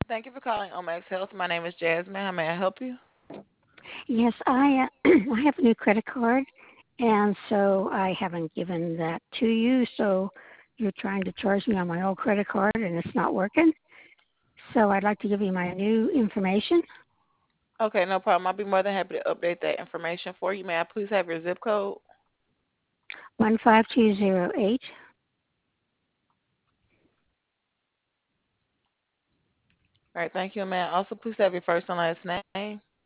Thank you for calling Omax Health. My name is Jasmine. How may I help you? Yes, I I have a new credit card, and so I haven't given that to you. So you're trying to charge me on my old credit card, and it's not working. So I'd like to give you my new information. Okay, no problem. I'll be more than happy to update that information for you. May I please have your zip code? 15208. All right, thank you. And may I also please have your first and last name?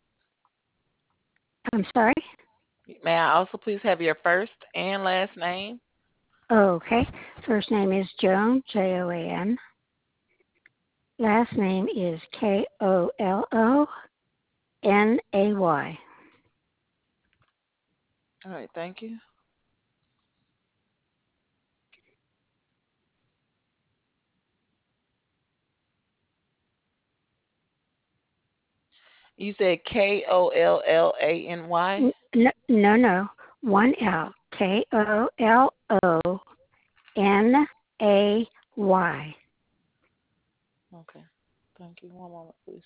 I'm sorry. May I also please have your first and last name? Okay. First name is Joan, Joan. Last name is Kollonay. All right, thank you. You said Kollany? No, no. One L. Kollonay. Okay, thank you. One moment, please.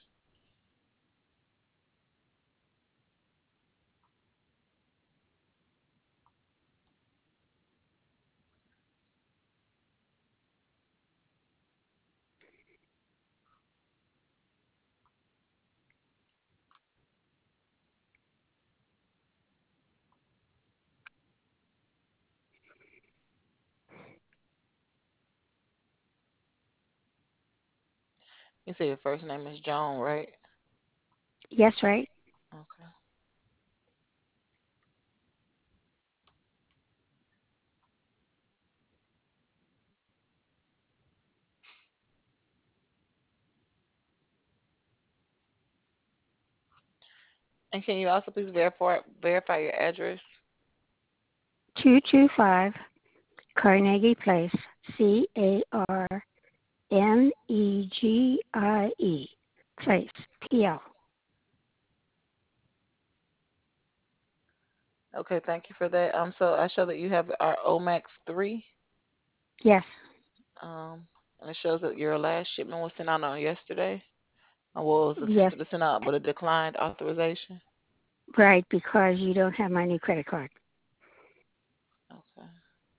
You said your first name is Joan, right? Yes, right. Okay. And can you also please verify your address? 225 Carnegie Place, Carnegie Place, PL. Okay, thank you for that. So I show that you have our Omax 3. Yes, And it shows that your last shipment was sent out on yesterday. Or was yes, attempted to send out, but it declined authorization. right, because you don't have my new credit card. Okay.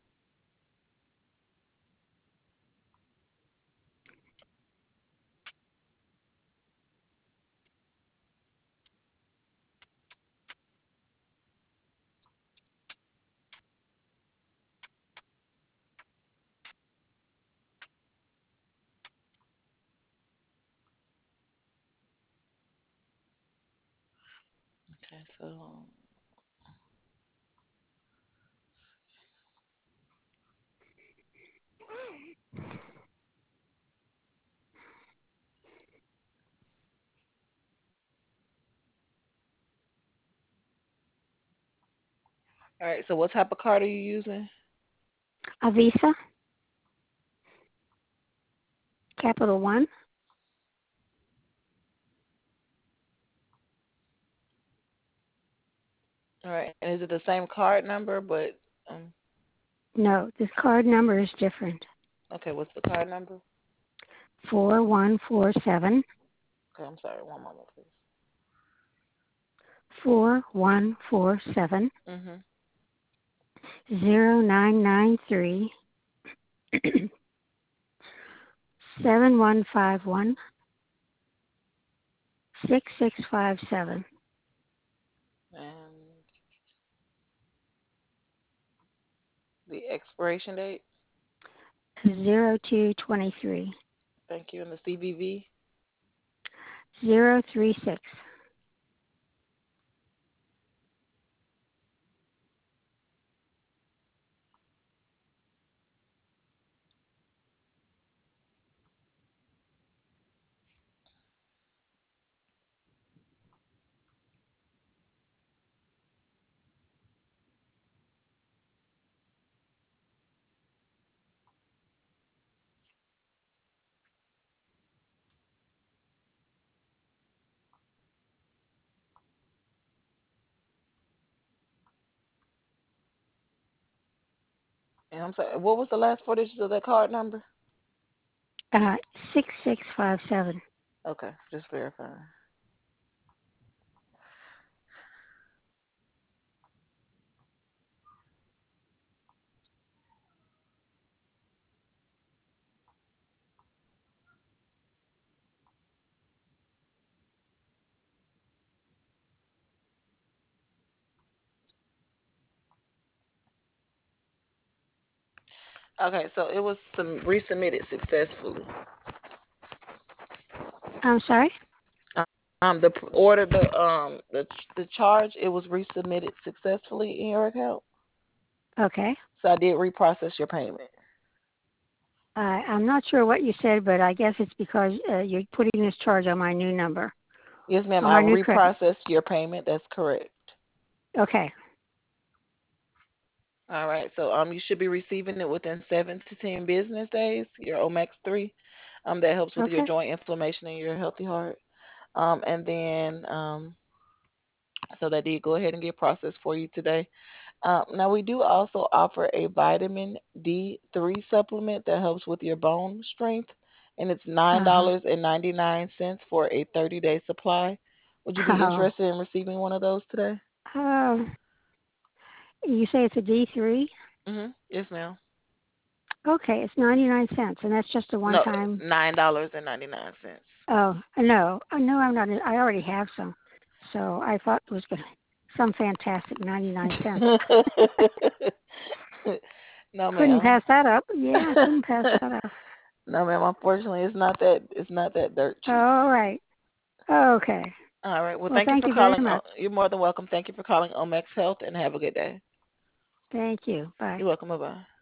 Okay. So, all right. So, what type of card are you using? A Visa, Capital One. All right. And is it the same card number? But No, this card number is different. okay. What's the card number? 4147 Okay. I'm sorry. One moment, please. 4147 Mhm. 0993 7151 6657 And the expiration date. 0223 Thank you. And the CVV. 036. And I'm sorry. What was the last four digits of that card number? Uh, 6657. Okay, just verifying. Okay, so it was some resubmitted successfully. I'm sorry. The charge, it was resubmitted successfully in your account. Okay. So I did reprocess your payment. I'm not sure what you said, but I guess it's because you're putting this charge on my new number, Yes, ma'am. on I my new credit. reprocessed your payment. That's correct. Okay. All right. So you should be receiving it within 7 to 10 business days. Your Omax 3. That helps with your Okay. joint inflammation and your healthy heart. And then so that did go ahead and get processed for you today. Now we do also offer a vitamin D3 supplement that helps with your bone strength, and it's nine Uh-huh. dollars and 99 cents for a 30-day supply. Would you be Oh. interested in receiving one of those today? You say it's a D3? Yes, ma'am. Okay, it's 99 cents, and that's just a No, one-time. $9.99. Oh, no. No, I'm not. I already have some. So I thought it was going to some fantastic 99 cents. No, Couldn't ma'am. pass that up. Yeah, couldn't pass that up. No, ma'am. Unfortunately, it's not that dirt cheap. All right. Okay. All right. Well, Well, thank you thank for you very calling. much. You're more than welcome. Thank you for calling Omex Health, and have a good day. Thank you. Bye. You're welcome. Bye bye.